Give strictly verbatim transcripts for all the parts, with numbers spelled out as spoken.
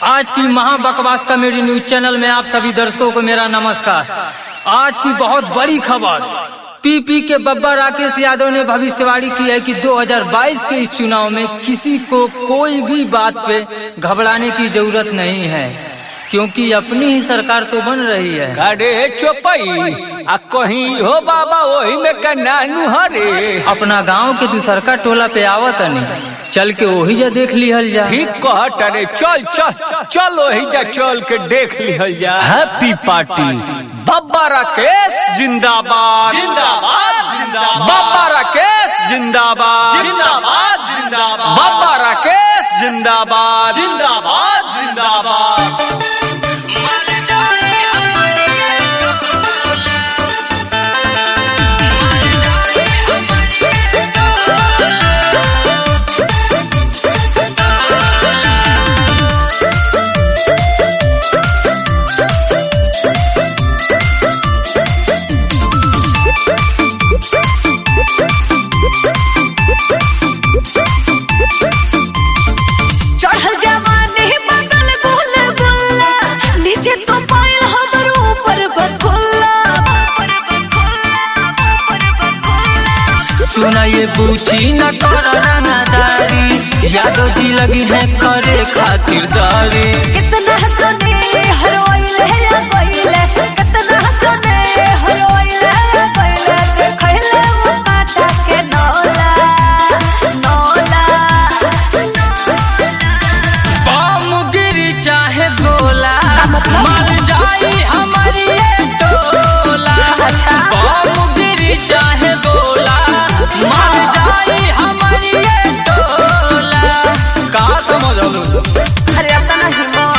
आज की महा बकवास कॉमेडी न्यूज चैनल में आप सभी दर्शकों को मेरा नमस्कार। आज की बहुत बड़ी खबर, पीपी के बब्बा राकेश यादव ने भविष्यवाणी की है कि दो हज़ार बाईस के इस चुनाव में किसी को कोई भी बात पे घबराने की जरूरत नहीं है, क्योंकि अपनी ही सरकार तो बन रही है। अरे चौपाई आ कहीं हो बाबा वही में का नानू हरे अपना गांव के दूसरका टोला पे आवत नहीं, चल के वही जा देख लिहल जा। ठीक कहत अरे चल चल चल वही जा चल के देख लिहल जा। हैप्पी पार्टी बब्बा राकेश जिंदाबाद जिंदाबाद जिंदाबाद बब्बा राकेश जिंदाबाद जिंदाबाद जिंदाबाद बब्बा राकेश जिंदाबाद जिंदाबाद जिंदाबाद। सुना ये पूछी न कर रंगदारी, यादव जी लगी है करे खातिरदारी। कितना जने हरवाइले या पहिले, कितना जने हरवाइले या पहिले, देखैले वो काटा के नौला नौला। बम गिरी चाहे गोला, मर जाई हमारी ये टोला। बम गिरी चाहे गोला, मर जाई हमारी ये टोला। का समझलू? अरे अपना हिम्मत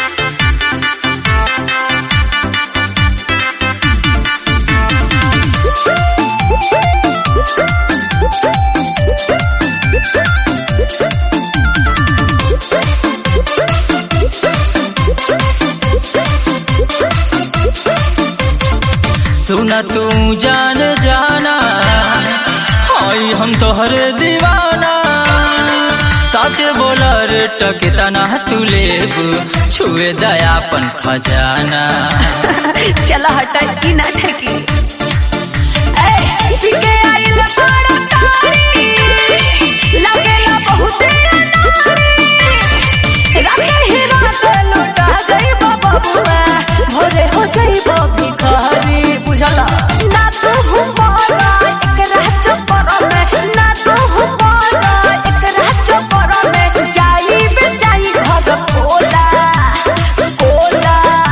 सुना तू जान जाना, हाई हम तोहरे दीवाना। सच बोला रे टकेता ना तू लेबू, छुए दयापन खजाना। चला हटा की ना ठकी ए पीके आइल बड़ा कारी, लगेला बहुत नारी। राते ही रात लुटा गई बबुआ, भोरे हो गई भिखारी। बुझला ना तू हमारा एक रह चपर में, ना तू हमारा एक रह चपर में। जाई बेचाई घर कोला कोला।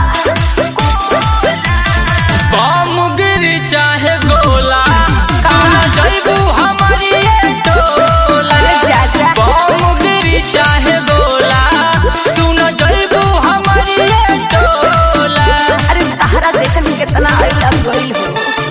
बम गिरी चाहे गोला, सुना जइबू हमारी ये टोला। बम गिरी चाहे गोला, सुना जइबू हमारी ये टोला। अरे तहरा देश में कितना आई लव गई हो।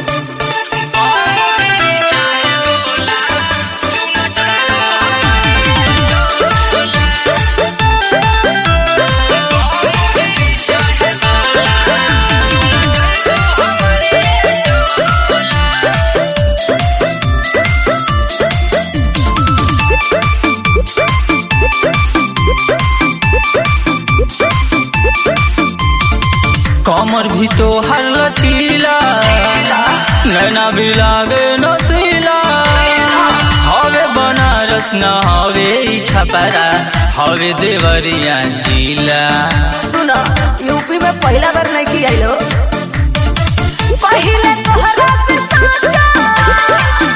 कमर भी तो हर लचीला, नैना भी लागे नसीला। हवे बनारस न हवे ई छपरा, हवे देवरिया जिला। सुनो यूपी में पहला बार नहीं की आइलो, पहले तोहरा से साचा